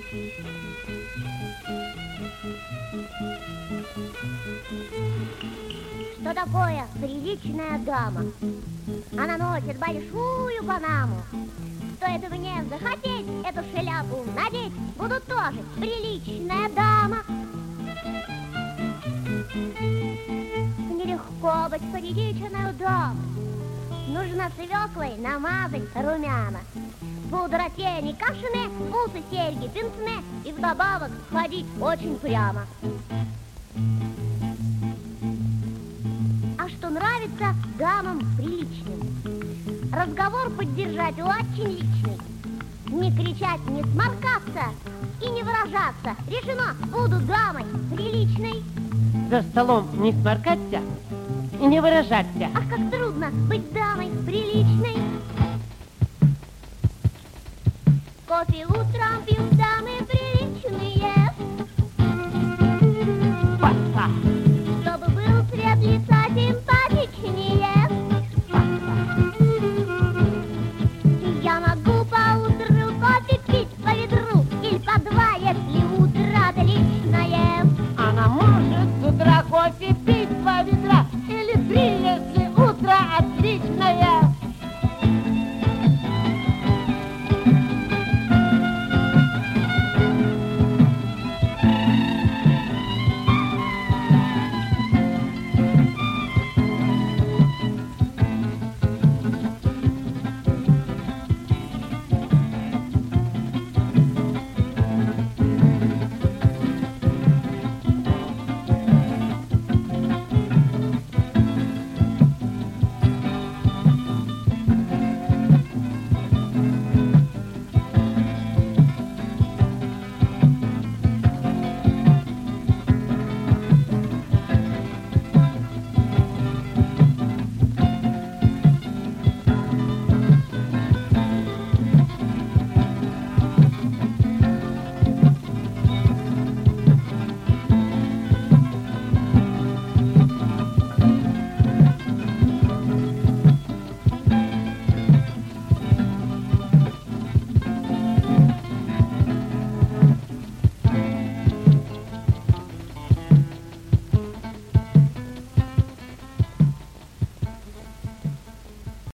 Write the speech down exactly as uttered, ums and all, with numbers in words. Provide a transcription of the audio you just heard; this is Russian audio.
Что такое приличная дама? Она носит большую панаму. Стоит мне захотеть эту шляпу надеть, буду тоже приличная дама. Нелегко быть приличной дамой. Нужно свеклой намазать румяна. Пудра, тени, кашне, усы, серьги, пенсне и вдобавок ходить очень прямо. А что нравится дамам приличным? Разговор поддержать очень личный. Не кричать, не сморкаться и не выражаться. Решено, буду дамой приличной. За столом не сморкаться и не выражаться. Ах, как трудно быть дамой приличной. Кофе утром пьют дамы приличной.